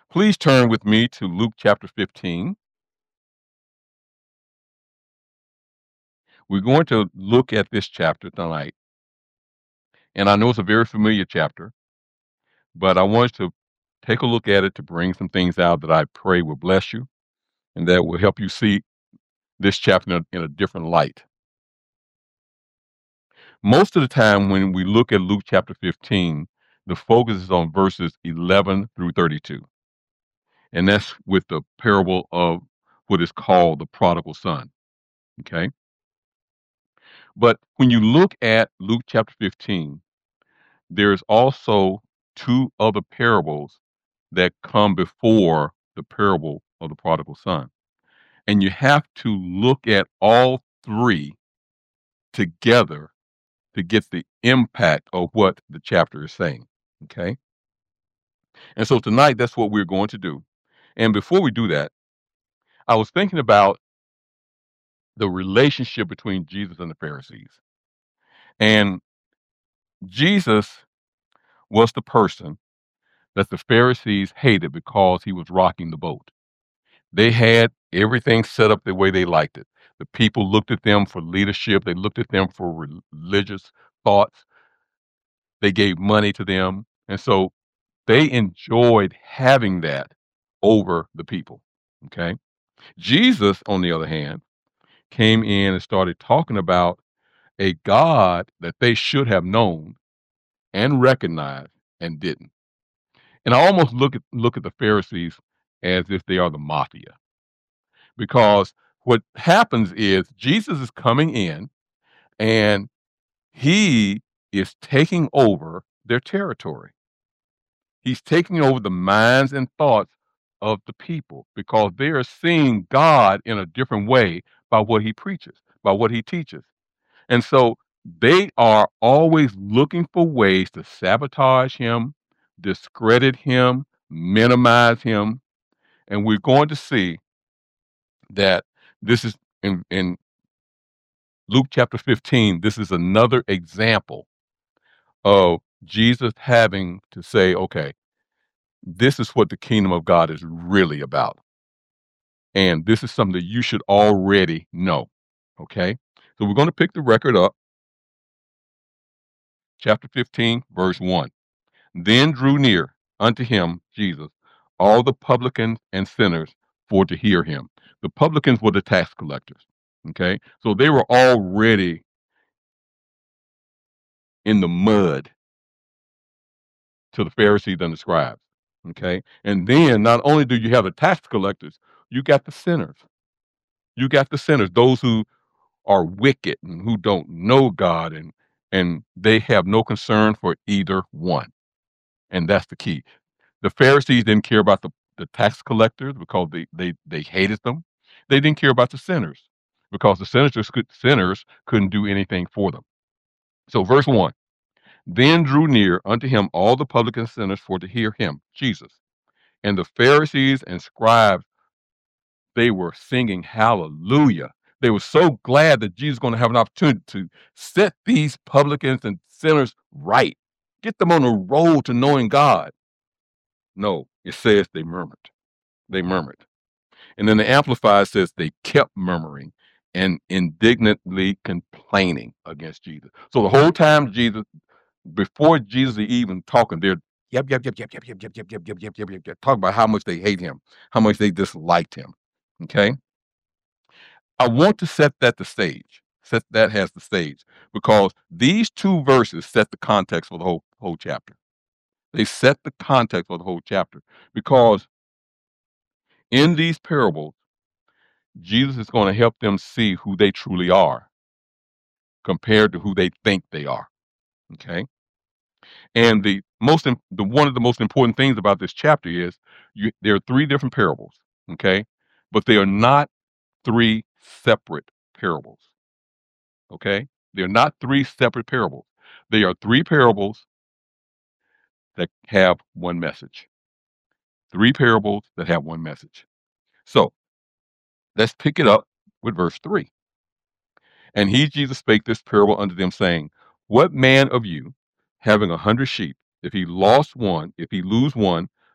Please turn with me to Luke chapter 15. We're going to look at this chapter tonight, and I know it's a very familiar chapter, but I want to take a look at it to bring some things out that I pray will bless you and that will help you see this chapter in a different light. Most of the time, when we look at Luke chapter 15, the focus is on verses 11 through 32, and that's with the parable of what is called the prodigal son. Okay. But when you look at Luke chapter 15, there's also two other parables that come before the parable of the prodigal son. And you have to look at all three together to get the impact of what the chapter is saying. Okay. And so tonight, that's what we're going to do. And before we do that, I was thinking about the relationship between Jesus and the Pharisees. And Jesus was the person that the Pharisees hated because he was rocking the boat. They had everything set up the way they liked it. The people looked at them for leadership. They looked at them for religious thoughts. They gave money to them. And so they enjoyed having that over the people. Okay. Jesus, on the other hand, came in and started talking about a God that they should have known and recognized and didn't. And I almost look at the Pharisees as if they are the mafia, because what happens is Jesus is coming in and he is taking over their territory. He's taking over the minds and thoughts of the people because they are seeing God in a different way by what he preaches, by what he teaches. And so they are always looking for ways to sabotage him, discredit him, minimize him. And we're going to see that this is in Luke chapter 15. This is another example of Jesus having to say, okay, this is what the kingdom of God is really about. And this is something that you should already know. Okay. So we're going to pick the record up, chapter 15, verse 1. Then drew near unto him, Jesus, all the publicans and sinners for to hear him. The publicans were the tax collectors. Okay. So they were already in the mud to the Pharisees and the scribes. Okay. And then not only do you have the tax collectors, you got the sinners. You got the sinners, those who are wicked and who don't know God, and they have no concern for either one. And that's the key. The Pharisees didn't care about the tax collectors because they hated them. They didn't care about the sinners because the sinners couldn't do anything for them. So verse 1. Then drew near unto him all the publican sinners for to hear him, Jesus. And the Pharisees and scribes, they were singing hallelujah. They were so glad that Jesus was going to have an opportunity to set these publicans and sinners right, get them on the road to knowing God. No, it says they murmured. They murmured. And then the Amplified says they kept murmuring and indignantly complaining against Jesus. So the whole time before Jesus even talking, they're yep, talking about how much they hate him, how much they disliked him. Okay. I want to set that the stage. Set that as the stage because these two verses set the context for the whole chapter. They set the context for the whole chapter because in these parables, Jesus is going to help them see who they truly are compared to who they think they are. Okay. And the one of the most important things about this chapter is there are three different parables. Okay. But they are not three separate parables. Okay. They're not three separate parables. They are three parables that have one message. Three parables that have one message. So let's pick it up with verse 3. And he, Jesus, spake this parable unto them, saying, What man of you, having 100 sheep, if he lose one,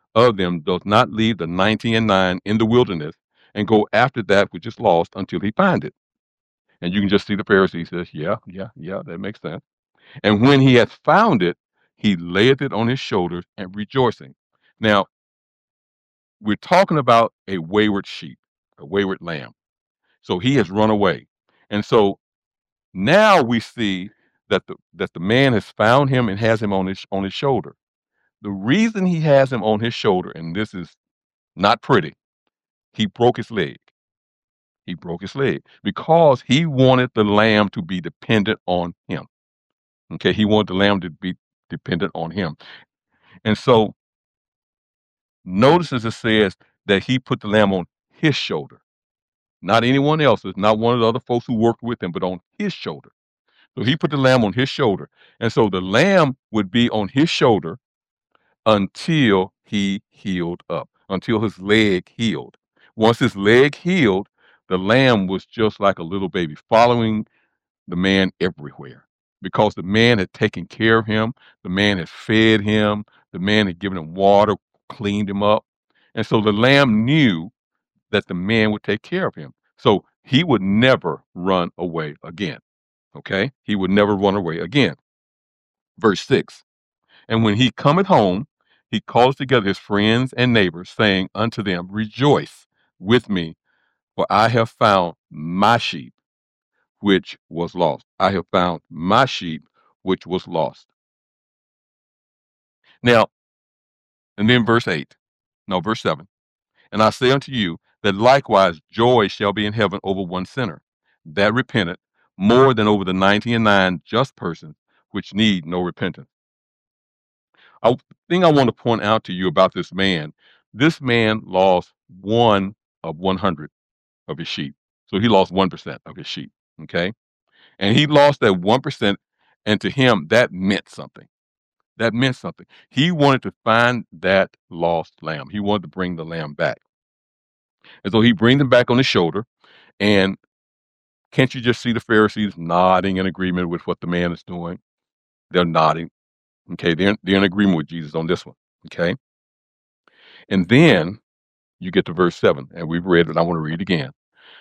of them does not leave the 90 and 9 in the wilderness and go after that which is lost until he find it. And you can just see the Pharisee says, yeah, yeah, yeah, that makes sense. And when he hath found it, he layeth it on his shoulders and rejoicing. Now, we're talking about a wayward sheep, a wayward lamb. So he has run away. And so now we see that the man has found him and has him on his shoulder. The reason he has him on his shoulder, and this is not pretty, he broke his leg. He broke his leg because he wanted the lamb to be dependent on him. Okay, he wanted the lamb to be dependent on him. And so notice as it says that he put the lamb on his shoulder, not anyone else's, not one of the other folks who worked with him, but on his shoulder. So he put the lamb on his shoulder. And so the lamb would be on his shoulder until he healed up, until his leg healed. Once his leg healed, the lamb was just like a little baby, following the man everywhere because the man had taken care of him, the man had fed him, the man had given him water, cleaned him up. And so the lamb knew that the man would take care of him. So he would never run away again. Okay? He would never run away again. Verse 6. And when he cometh home, he calls together his friends and neighbors, saying unto them, rejoice with me, for I have found my sheep, which was lost. I have found my sheep, which was lost. Now, and then verse 7. And I say unto you that likewise joy shall be in heaven over one sinner that repenteth, more than over the 90 and 9 just persons which need no repentance. I thing I want to point out to you about this man lost one of 100 of his sheep. So he lost 1% of his sheep. Okay. And he lost that 1%. And to him, that meant something. That meant something. He wanted to find that lost lamb. He wanted to bring the lamb back. And so he brings him back on his shoulder. And can't you just see the Pharisees nodding in agreement with what the man is doing? They're nodding. Okay. They're in agreement with Jesus on this one. Okay. And then you get to verse 7, and we've read it. I want to read again.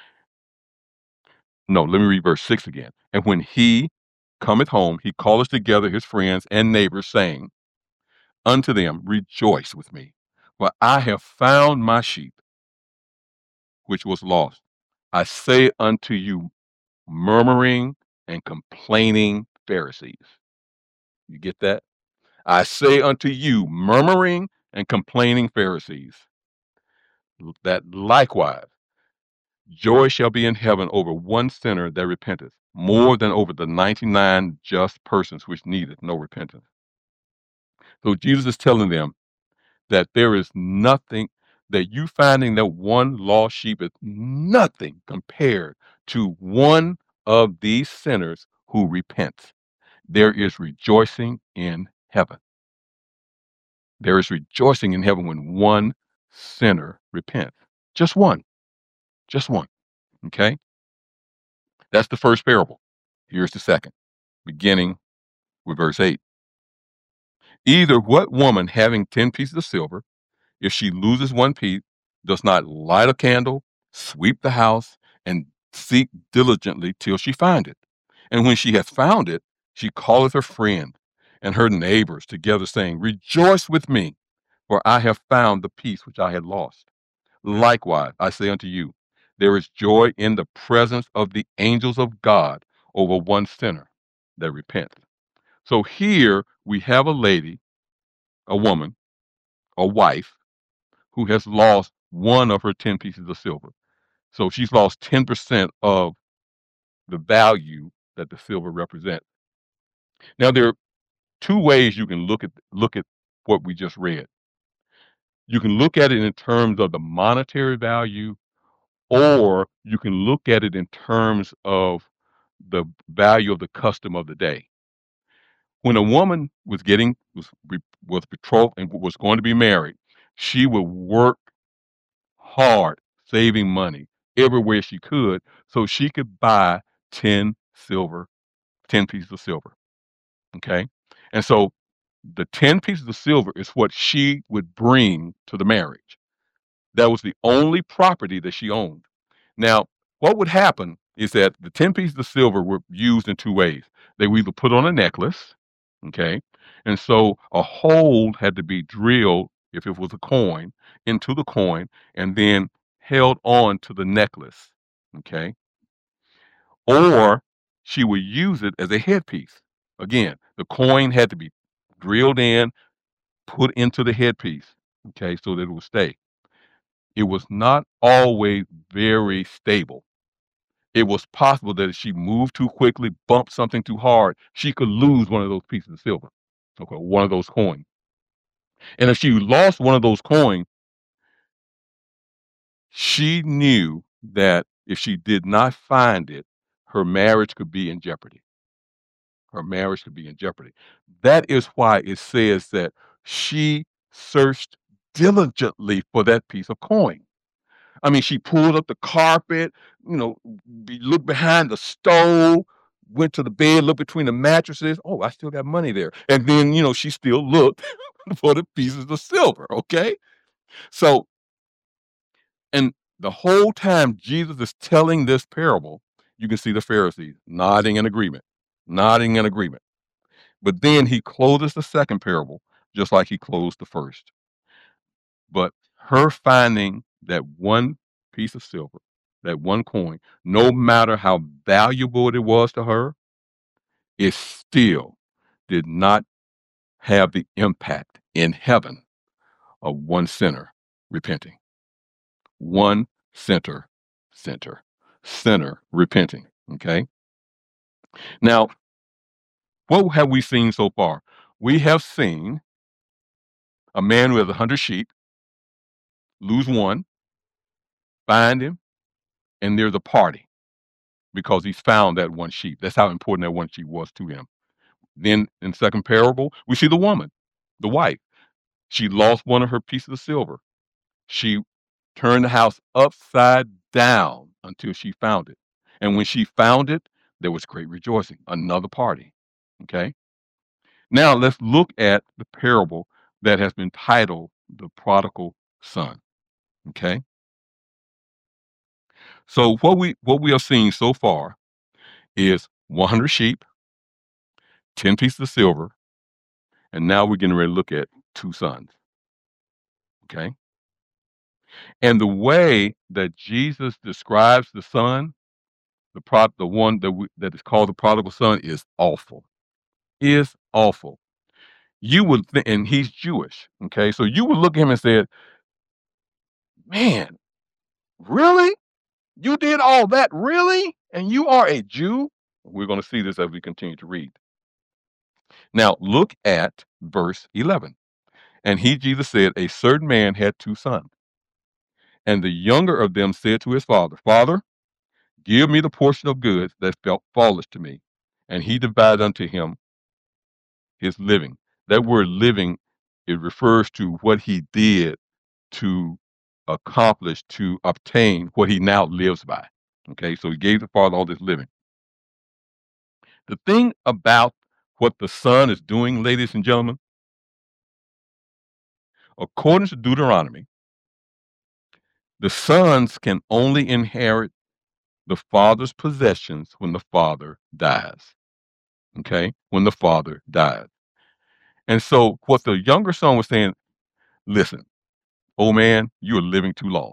No, let me read verse 6 again. And when he cometh home, he calleth together his friends and neighbors, saying unto them, rejoice with me, for I have found my sheep, which was lost. I say unto you, murmuring and complaining Pharisees. You get that? I say unto you, murmuring and complaining Pharisees, that likewise joy shall be in heaven over one sinner that repenteth, more than over the 99 just persons which needeth no repentance. So Jesus is telling them that there is nothing, that you finding that one lost sheep is nothing compared to one of these sinners who repents. There is rejoicing in heaven. There is rejoicing in heaven when one sinner repents. Just one. Just one. Okay? That's the first parable. Here's the second, beginning with verse 8. Either what woman having 10 pieces of silver, if she loses one piece, does not light a candle, sweep the house, and seek diligently till she find it? And when she hath found it, she calleth her friend and her neighbors together, saying, rejoice with me, for I have found the piece which I had lost. Likewise, I say unto you, there is joy in the presence of the angels of God over one sinner that repents. So here we have a lady, a woman, a wife, who has lost one of her 10 pieces of silver. So she's lost 10% of the value that the silver represents. Now there are two ways you can look at what we just read. You can look at it in terms of the monetary value, or you can look at it in terms of the value of the custom of the day. When a woman was betrothed and was going to be married, she would work hard, saving money everywhere she could, so she could buy 10 silver, 10 pieces of silver. Okay, and so The 10 pieces of silver is what she would bring to the marriage. That was the only property that she owned. Now, what would happen is that the 10 pieces of silver were used in two ways. They were either put on a necklace, okay, and so a hole had to be drilled, if it was a coin, into the coin, and then held on to the necklace, okay, or she would use it as a headpiece. Again, the coin had to be drilled in, put into the headpiece, okay, so that it would stay. It was not always very stable. It was possible that if she moved too quickly, bumped something too hard, she could lose one of those pieces of silver, okay, one of those coins. And if she lost one of those coins, she knew that if she did not find it, her marriage could be in jeopardy. Her marriage could be in jeopardy. That is why it says that she searched diligently for that piece of coin. I mean, she pulled up the carpet, looked behind the stove, went to the bed, looked between the mattresses. Oh, I still got money there. And then, she still looked for the pieces of silver. Okay. So, and the whole time Jesus is telling this parable, you can see the Pharisees nodding in agreement, nodding in agreement. But then he closes the second parable just like he closed the first. But her finding that one piece of silver, that one coin, no matter how valuable it was to her, it still did not have the impact in heaven of one sinner repenting. One sinner, sinner repenting. Okay. Now, what have we seen so far? We have seen a man who has 100 sheep lose one, find him, and there's a party because he's found that one sheep. That's how important that one sheep was to him. Then in second parable, we see the woman, the wife. She lost one of her pieces of silver. She turned the house upside down until she found it. And when she found it, there was great rejoicing, another party. Okay. Now let's look at the parable that has been titled The Prodigal Son. Okay. So what we are seeing so far is 100 sheep, 10 pieces of silver, and now we're getting ready to look at two sons. Okay. And the way that Jesus describes the son, the one that is called the prodigal son, is awful. Is awful. You would think, and he's Jewish. Okay, so you would look at him and say, "Man, really? You did all that, really? And you are a Jew?" We're going to see this as we continue to read. Now, look at verse 11. And he, Jesus, said, "A certain man had two sons, and the younger of them said to his father, Father, give me the portion of goods that falleth to me. And he divided unto him his living." That word living, it refers to what he did to accomplish, to obtain what he now lives by. Okay, so he gave the father all this living. The thing about what the son is doing, ladies and gentlemen, according to Deuteronomy, the sons can only inherit the father's possessions when the father dies. Okay, when the father dies. And so what the younger son was saying, listen, old man, you're living too long.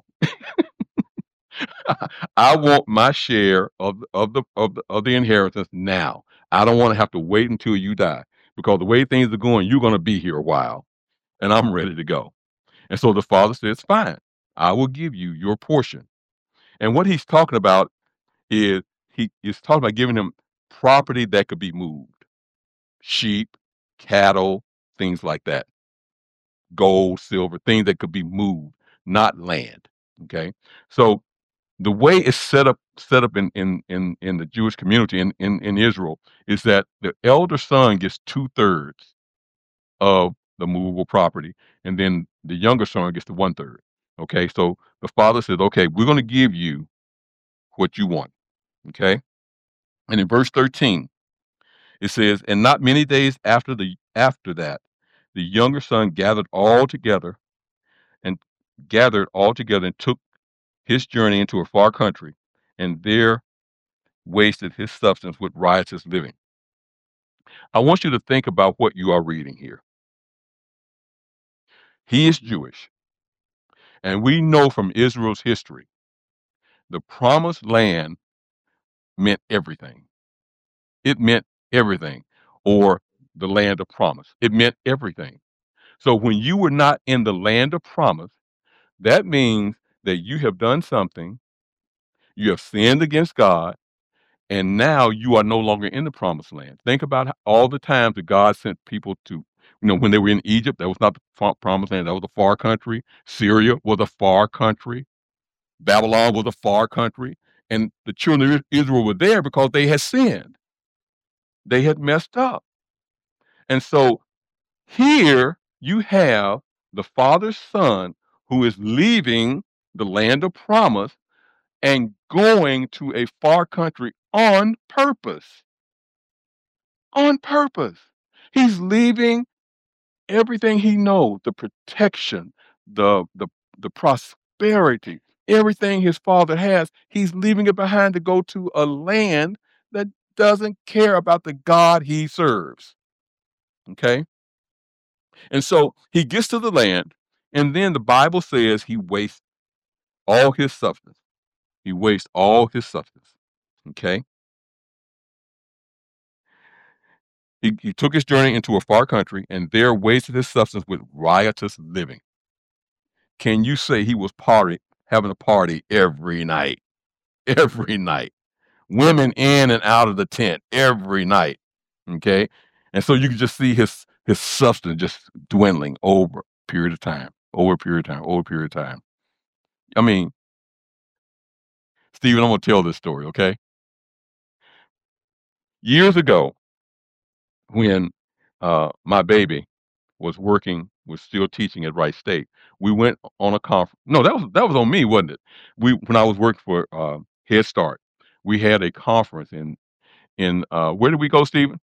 I want my share of the inheritance now. I don't want to have to wait until you die because the way things are going, you're going to be here a while, and I'm ready to go. And so the father says, "Fine, I will give you your portion." And what he's talking about is he is talking about giving him property that could be moved, sheep, cattle, things like that, gold, silver, things that could be moved, not land. Okay, so the way it's set up in the Jewish community in Israel is that the elder son gets 2/3 of the movable property, and then the younger son gets the 1/3. Okay, so the father says, "Okay, we're going to give you what you want." Okay, and in verse 13 it says, "And not many days after that, the younger son and gathered all together and took his journey into a far country, and there wasted his substance with riotous living. I want you to think about what you are reading here. He is Jewish, and we know from Israel's history, the promised land meant everything. It meant everything, or the land of promise. It meant everything. So when you were not in the land of promise, that means that you have done something, you have sinned against God, and now you are no longer in the promised land. Think about all the times that God sent people to, when they were in Egypt, that was not the promised land, that was a far country. Syria was a far country. Babylon was a far country. And the children of Israel were there because they had sinned. They had messed up. And so here you have the father's son who is leaving the land of promise and going to a far country on purpose. On purpose. He's leaving everything he knows, the protection, the prosperity, everything his father has, he's leaving it behind to go to a land that doesn't care about the God he serves. Okay? And so he gets to the land, and then the Bible says he wastes all his substance. He wastes all his substance. Okay? He took his journey into a far country and there wasted his substance with riotous living. Can you say he was having a party every night? Every night. Women in and out of the tent every night. Okay? And so you can just see his substance just dwindling over a period of time, over a period of time, over a period of time. I mean, Stephen, I'm gonna tell this story, okay? Years ago, when my baby was still teaching at Wright State, we went on a conference. No, that was on me, wasn't it? When I was working for Head Start, we had a conference in where did we go, Stephen?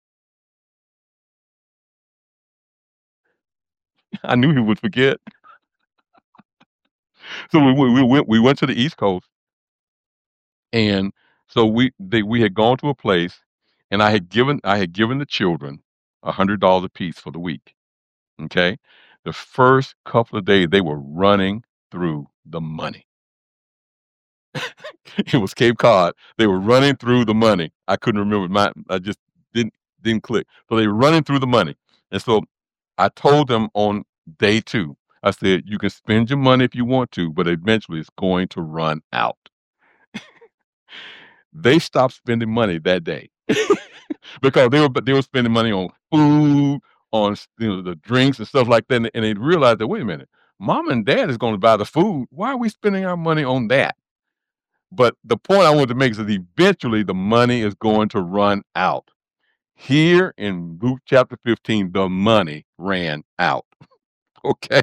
I knew he would forget. So we went to the East Coast, and so we had gone to a place, and I had given the children $100 a piece for the week. Okay, the first couple of days they were running through the money. It was Cape Cod. They were running through the money. I couldn't remember I just didn't click. So they were running through the money. And so I told them on day 2, I said, "You can spend your money if you want to, but eventually it's going to run out." They stopped spending money that day because they were spending money on food, on the drinks and stuff like that, and they realized that, "Wait a minute, mom and dad is gonna buy the food. Why are we spending our money on that?" But the point I wanted to make is that eventually the money is going to run out. Here in Luke chapter 15, the money ran out. Okay.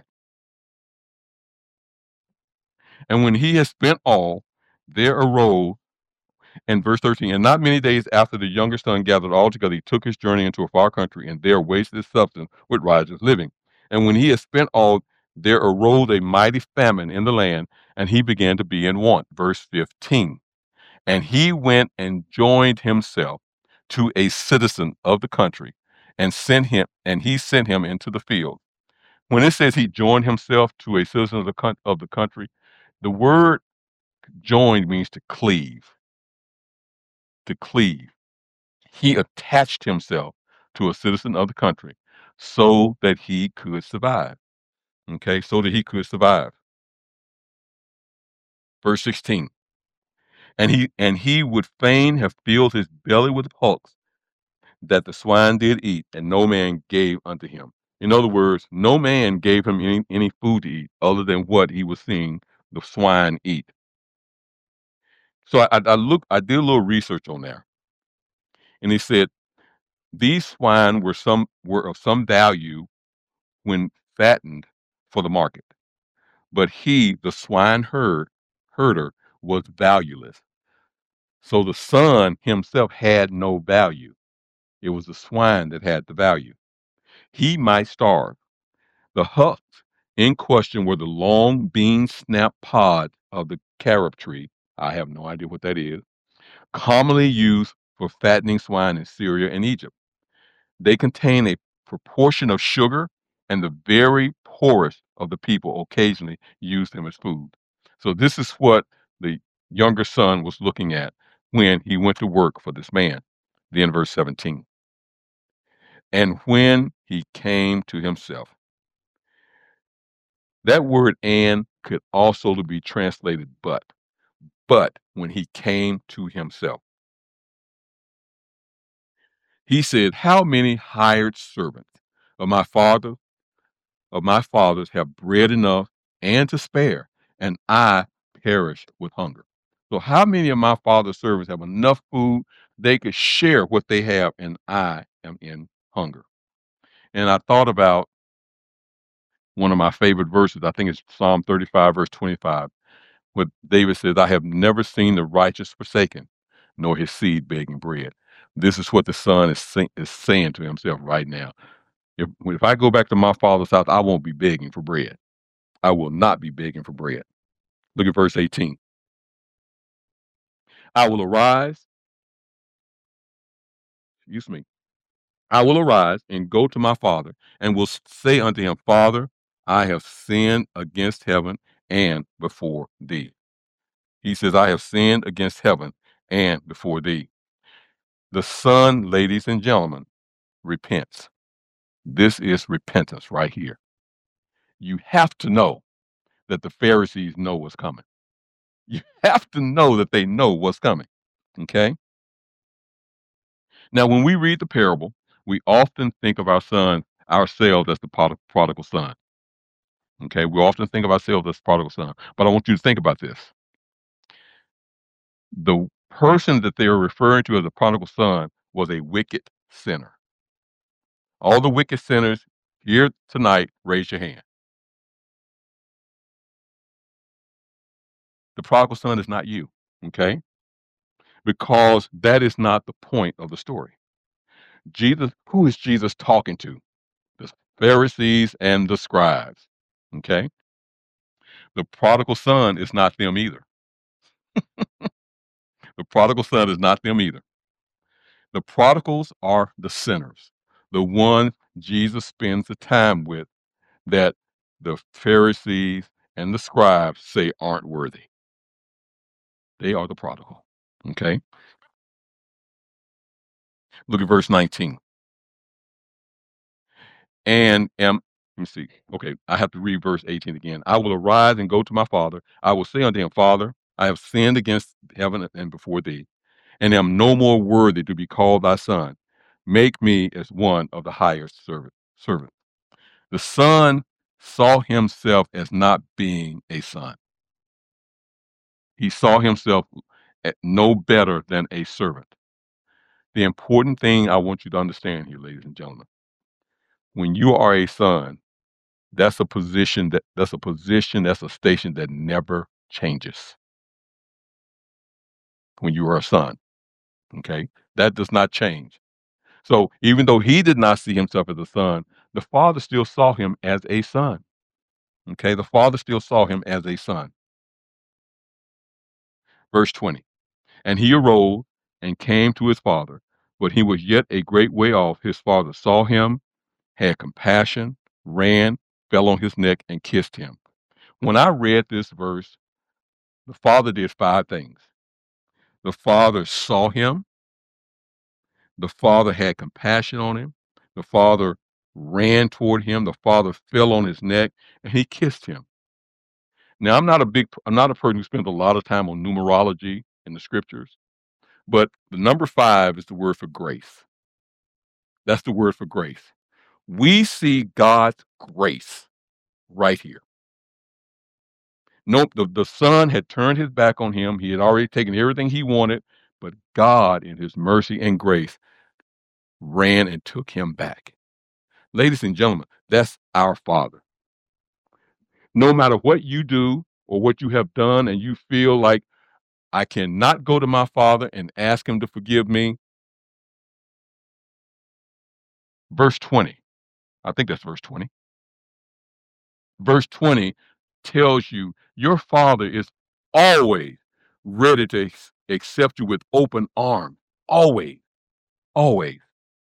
And when he had spent all, there arose, in verse 13, and not many days after the younger son gathered all together, he took his journey into a far country and there wasted his substance with riotous living. And when he had spent all, there arose a mighty famine in the land, and he began to be in want. Verse 15. And he went and joined himself to a citizen of the country and he sent him into the field. When it says he joined himself to a citizen of the country, the word joined means to cleave, to cleave. He attached himself to a citizen of the country so that he could survive. Okay, so that he could survive. Verse 16. And he would fain have filled his belly with hulks that the swine did eat, and no man gave unto him. In other words, no man gave him any food to eat other than what he was seeing the swine eat. So I did a little research on there, and he said these swine were of some value when fattened for the market, but he, the herder, was valueless. So the son himself had no value. It was the swine that had the value. He might starve. The husks in question were the long bean snap pod of the carob tree. I have no idea what that is. Commonly used for fattening swine in Syria and Egypt. They contain a proportion of sugar, and the very poorest of the people occasionally used them as food. So this is what the younger son was looking at when he went to work for this man. Then verse 17. And when he came to himself. That word "and" could also be translated "but." But when he came to himself, he said, "How many hired servants of my father of my fathers have bread enough and to spare, and I perished with hunger." So how many of my father's servants have enough food they could share what they have, and I am in hunger? And I thought about one of my favorite verses. I think it's Psalm 35, verse 25, where David says, "I have never seen the righteous forsaken, nor his seed begging bread." This is what the son is saying to himself right now. If I go back to my father's house, I won't be begging for bread. I will not be begging for bread. Look at verse 18. I will arise, excuse me, I will arise and go to my father and will say unto him, Father, I have sinned against heaven and before thee. He says, I have sinned against heaven and before thee. The son, ladies and gentlemen, repents. This is repentance right here. You have to know that the Pharisees know what's coming. You have to know that they know what's coming. Okay? Now, when we read the parable, we often think of ourselves as the prodigal son. Okay? We often think of ourselves as the prodigal son. But I want you to think about this. The person that they are referring to as the prodigal son was a wicked sinner. All the wicked sinners here tonight, raise your hand. The prodigal son is not you, okay? Because that is not the point of the story. Jesus, who is Jesus talking to? The Pharisees and the scribes, okay? The prodigal son is not them either. The prodigal son is not them either. The prodigals are the sinners, the ones Jesus spends the time with that the Pharisees and the scribes say aren't worthy. They are the prodigal, okay? Look at verse 19. And am Let me see. Okay, I have to read verse 18 again. I will arise and go to my father. I will say unto him, Father, I have sinned against heaven and before thee, and am no more worthy to be called thy son. Make me as one of the highest servants. The son saw himself as not being a son. He saw himself no better than a servant. The important thing I want you to understand here, ladies and gentlemen, when you are a son, that's a station that never changes when you are a son. Okay? That does not change. So even though he did not see himself as a son, the father still saw him as a son. Okay, the father still saw him as a son. Verse 20. And he arose and came to his father, but he was yet a great way off. His father saw him, had compassion, ran, fell on his neck, and kissed him. When I read this verse, the father did five things. The father saw him. The father had compassion on him. The father ran toward him. The father fell on his neck and he kissed him. Now, I'm not a person who spends a lot of time on numerology in the scriptures, but the number five is the word for grace. That's the word for grace. We see God's grace right here. Nope, the son had turned his back on him. He had already taken everything he wanted, but God, in his mercy and grace, ran and took him back. Ladies and gentlemen, that's our Father. No matter what you do or what you have done, and you feel like I cannot go to my Father and ask him to forgive me, verse 20, I think that's verse 20. Verse 20 tells you your Father is always ready to accept you with open arms. Always, always.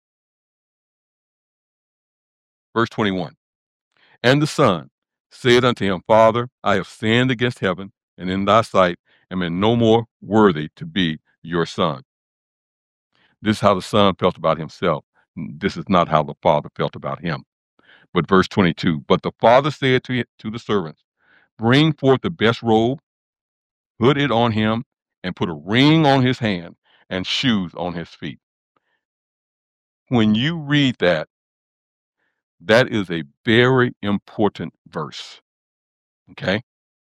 Verse 21. And the Son said unto him, Father, I have sinned against heaven and in thy sight, and am no more worthy to be your son. This is how the Son felt about himself. This is not how the Father felt about him. But verse 22, but the Father said to the servants, bring forth the best robe, put it on him, and put a ring on his hand and shoes on his feet. When you read that, that is a very important verse. Okay?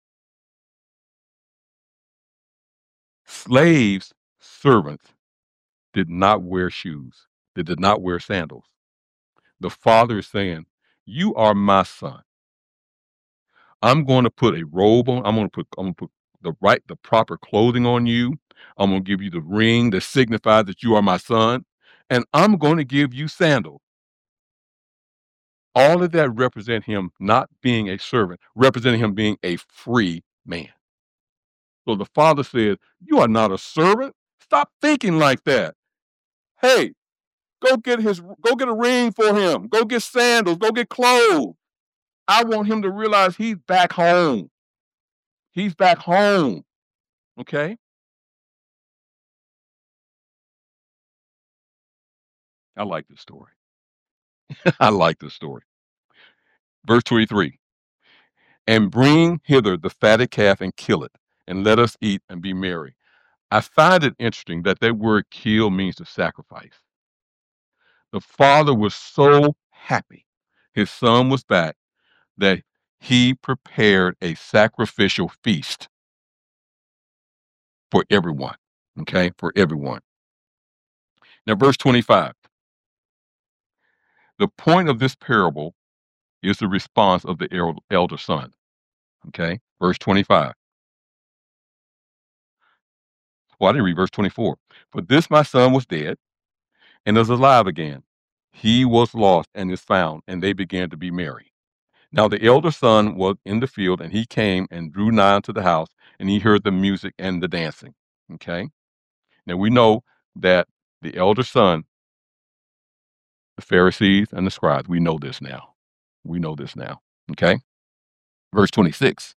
Slaves, servants, did not wear shoes. They did not wear sandals. The Father is saying, you are my son. I'm going to put a robe on. I'm going to put the proper clothing on you. I'm going to give you the ring that signifies that you are my son, and I'm going to give you sandals. All of that represent him not being a servant, representing him being a free man. So the Father says, you are not a servant. Stop thinking like that. Hey, go get a ring for him. Go get sandals. Go get clothes. I want him to realize he's back home. He's back home. Okay? I like this story. I like this story. Verse 23. And bring hither the fatted calf and kill it, and let us eat and be merry. I find it interesting that that word kill means to sacrifice. The father was so happy his son was back that he prepared a sacrificial feast for everyone. Okay, for everyone. Now, verse 25. The point of this parable is the response of the elder son. Okay, verse 25. Well, I didn't read verse 24. For this my son was dead and is alive again. He was lost and is found, and they began to be merry. Now the elder son was in the field, and he came and drew nigh unto the house, and he heard the music and the dancing. Okay. Now we know that the elder son, the Pharisees and the scribes, we know this now. We know this now. Okay. Verse 26.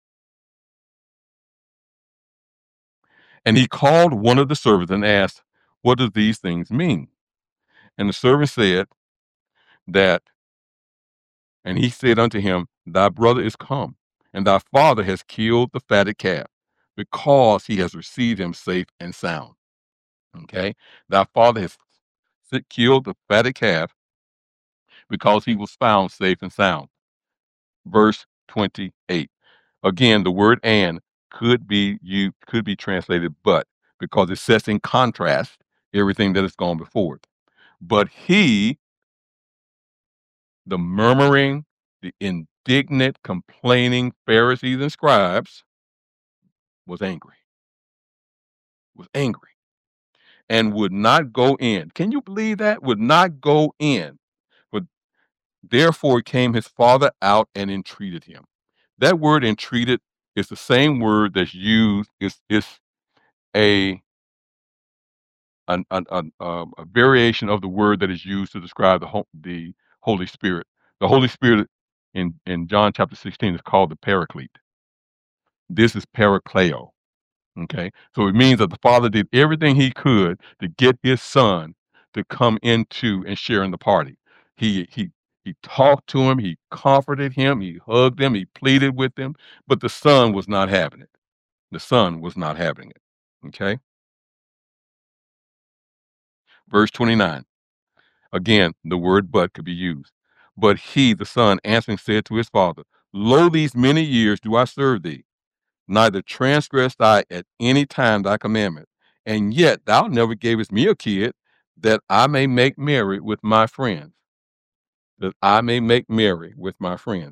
And he called one of the servants and asked, what do these things mean? And the servant said that, and he said unto him, thy brother is come, and thy father has killed the fatted calf, because he has received him safe and sound. Okay. Thy father has killed the fatted calf because he was found safe and sound. Verse 28. Again, the word and could be translated but, because it sets in contrast everything that has gone before it. But he, the murmuring, the indignant, complaining Pharisees and scribes, was angry. Was angry and would not go in. Can you believe that? Would not go in. But therefore came his father out and entreated him. That word entreated is the same word that's used, is a a variation of the word that is used to describe the Holy Spirit. The Holy Spirit in John chapter 16 is called the Paraclete. This is Parakleo. Okay, so it means that the Father did everything he could to get his son to come into and share in the party. He talked to him, he comforted him, he hugged him, he pleaded with him, but the son was not having it. The son was not having it. Okay, verse 29. Again, the word but could be used. But he, the son, answering, said to his father, lo, these many years do I serve thee, neither transgressed I at any time thy commandment, and yet thou never gavest me a kid, that I may make merry with my friends. That I may make merry with my friends.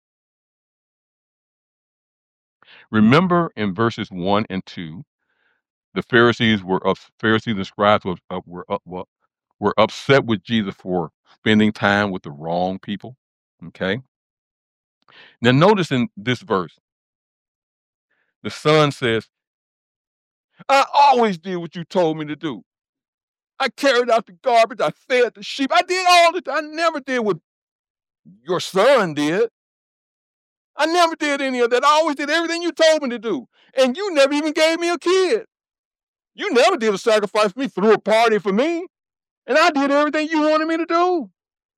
Remember in verses 1 and 2, the Pharisees and scribes were upset with Jesus for spending time with the wrong people. Okay. Now, notice in this verse, the son says, I always did what you told me to do. I carried out the garbage. I fed the sheep. I did all this. I never did what your son did. I never did any of that. I always did everything you told me to do. And you never even gave me a kid. You never did a sacrifice for me, threw a party for me. And I did everything you wanted me to do.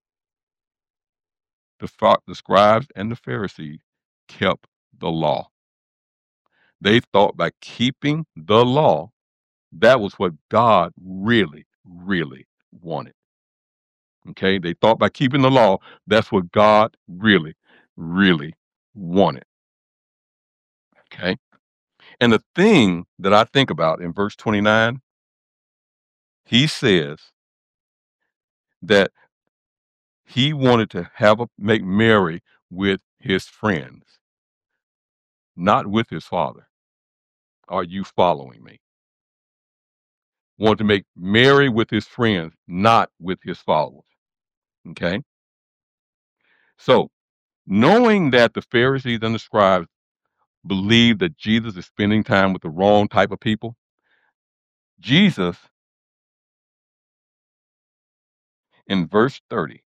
The scribes and the Pharisees kept the law. They thought by keeping the law, that was what God really, really wanted. Okay? They thought by keeping the law, that's what God really, really wanted. Okay? And the thing that I think about in verse 29, he says that he wanted to make merry with his friends, not with his father. Are you following me? Wanted to make merry with his friends, not with his followers. Okay? So, knowing that the Pharisees and the scribes believed that Jesus is spending time with the wrong type of people, Jesus, in verse 30,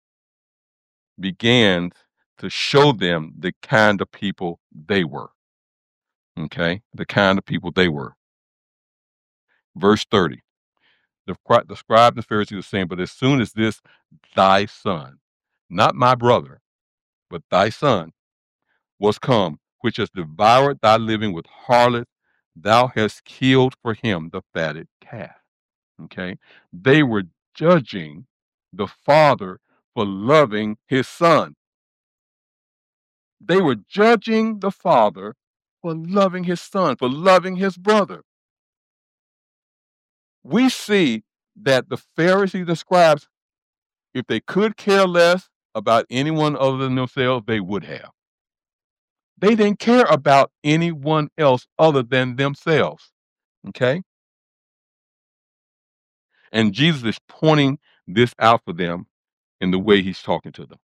begins to show them the kind of people they were. Okay? The kind of people they were. Verse 30. The scribes and Pharisees are saying, but as soon as this thy son, not my brother, but thy son, was come, which has devoured thy living with harlots, thou hast killed for him the fatted calf. Okay? They were judging the father for loving his son. They were judging the father for loving his son, for loving his brother. We see that the Pharisees and scribes, if they could care less about anyone other than themselves, they would have. They didn't care about anyone else other than themselves. Okay? And Jesus is pointing this out for them in the way he's talking to them.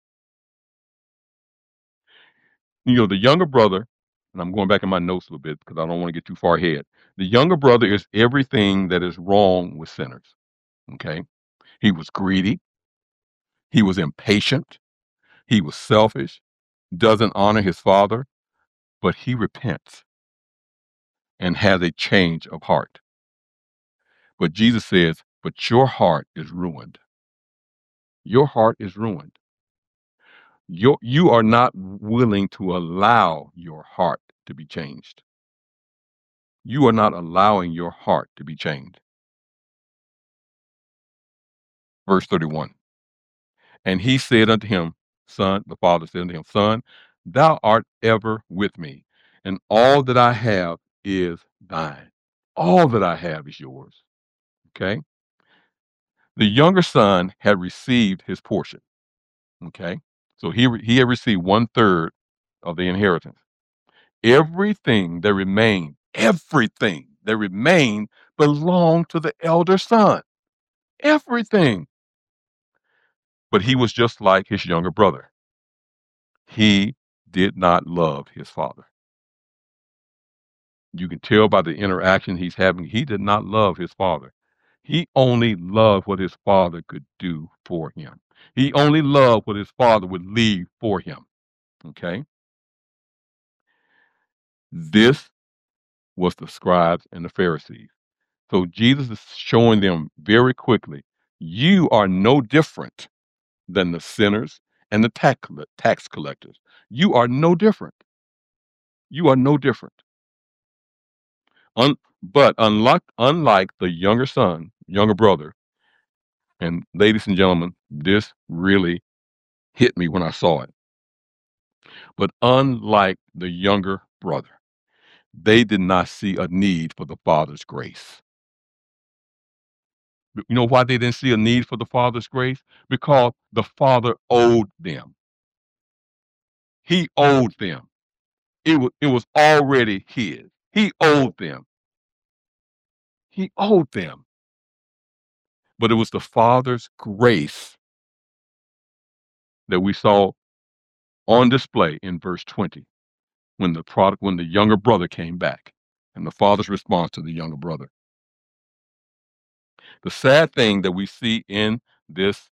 The younger brother, and I'm going back in my notes a little bit because I don't want to get too far ahead. The younger brother is everything that is wrong with sinners. Okay? He was greedy. He was impatient. He was selfish, doesn't honor his father, but he repents and has a change of heart. But Jesus says, but your heart is ruined. Your heart is ruined. You are not willing to allow your heart to be changed. You are not allowing your heart to be changed. Verse 31. And he said unto him, Son, the father said unto him, Son, thou art ever with me, and all that I have is thine. All that I have is yours. Okay? The younger son had received his portion. Okay? So he had received 1/3 of the inheritance. Everything that remained belonged to the elder son. Everything. But he was just like his younger brother. He did not love his father. You can tell by the interaction he's having, he did not love his father. He only loved what his father could do for him. He only loved what his father would leave for him. Okay? This was the scribes and the Pharisees. So Jesus is showing them very quickly, you are no different than the sinners and the tax collectors. You are no different. You are no different. But unlike the younger brother, and ladies and gentlemen, this really hit me when I saw it. But unlike the younger brother, they did not see a need for the Father's grace. You know why they didn't see a need for the Father's grace? Because the Father owed them. He owed them. It was already his. He owed them. He owed them. But it was the Father's grace that we saw on display in verse 20 when the younger brother came back and the father's response to the younger brother. The sad thing that we see in this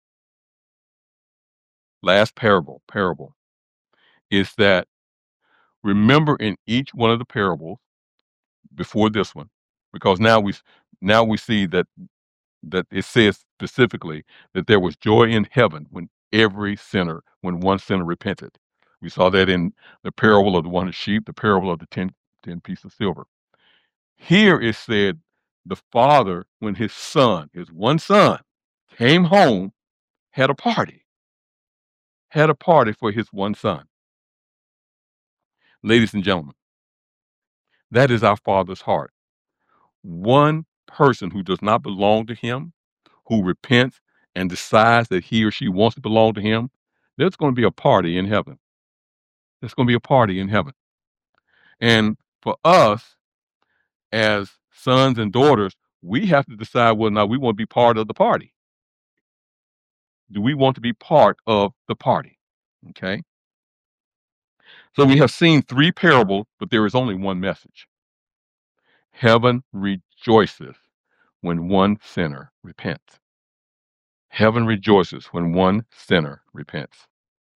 last parable is that, remember, in each one of the parables before this one, because now we see that it says specifically that there was joy in heaven when one sinner repented. We saw that in the parable of the 100 sheep, the parable of the 10 pieces of silver. Here it said the father, when his one son, came home, had a party, for his one son. Ladies and gentlemen, that is our Father's heart. One person who does not belong to him, who repents and decides that he or she wants to belong to him, there's going to be a party in heaven. There's going to be a party in heaven. And for us, as sons and daughters, we have to decide whether or not we want to be part of the party. Do we want to be part of the party? Okay. So we have seen 3 parables, but there is only one message. Heaven rejoices when one sinner repents. Heaven rejoices when one sinner repents.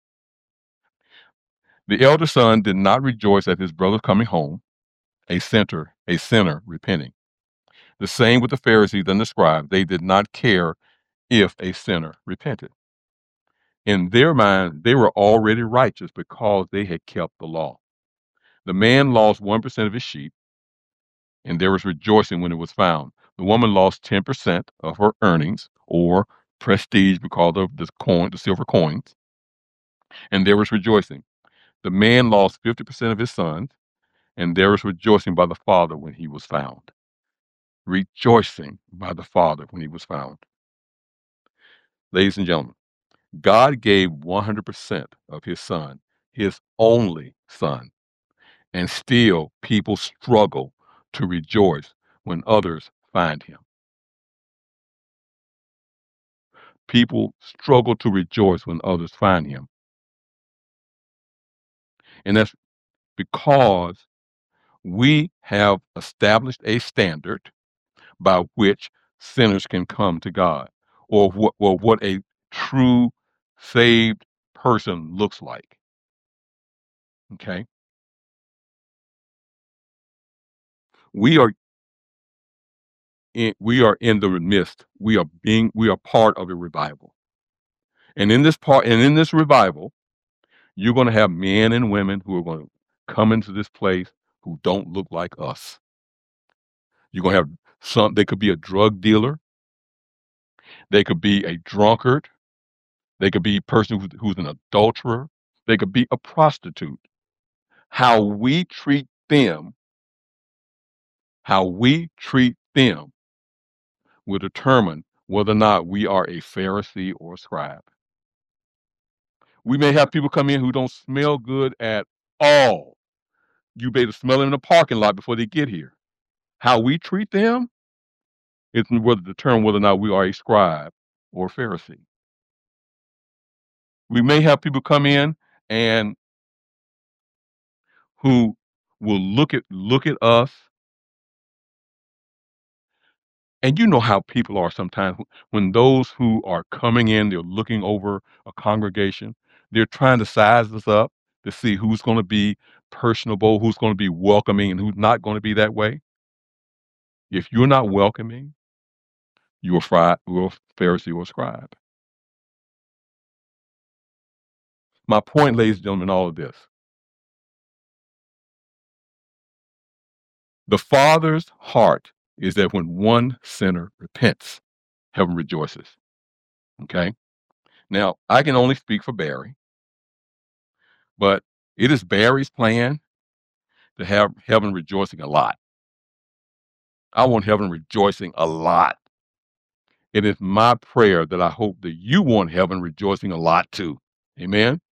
The elder son did not rejoice at his brother coming home, a sinner repenting. The same with the Pharisees and the scribes. They did not care if a sinner repented. In their mind, they were already righteous because they had kept the law. The man lost 1% of his sheep, and there was rejoicing when it was found. The woman lost 10% of her earnings or prestige because of the silver coins, and there was rejoicing. The man lost 50% of his sons, and there was rejoicing by the father when he was found. Rejoicing by the father when he was found. Ladies and gentlemen, God gave 100% of his son, his only son, and still people struggle to rejoice when others find him. People struggle to rejoice when others find him. And that's because we have established a standard by which sinners can come to God, or what a true saved person looks like. Okay? We are in the midst. We are part of a revival. And in this revival, you're going to have men and women who are going to come into this place who don't look like us. You're going to have they could be a drug dealer, they could be a drunkard, they could be a person who's an adulterer, they could be a prostitute. How we treat them will determine whether or not we are a Pharisee or a scribe. We may have people come in who don't smell good at all. You better smell them in the parking lot before they get here. How we treat them is what determine whether or not we are a scribe or a Pharisee. We may have people come in and who will look at us, and you know how people are sometimes when those who are coming in, they're looking over a congregation, they're trying to size us up to see who's going to be personable, who's going to be welcoming, and who's not going to be that way. If you're not welcoming, you're a Pharisee or a scribe. My point, ladies and gentlemen, in all of this, the Father's heart is that when one sinner repents, heaven rejoices. Okay? Now, I can only speak for Barry, but it is Barry's plan to have heaven rejoicing a lot. I want heaven rejoicing a lot. It is my prayer that I hope that you want heaven rejoicing a lot too. Amen?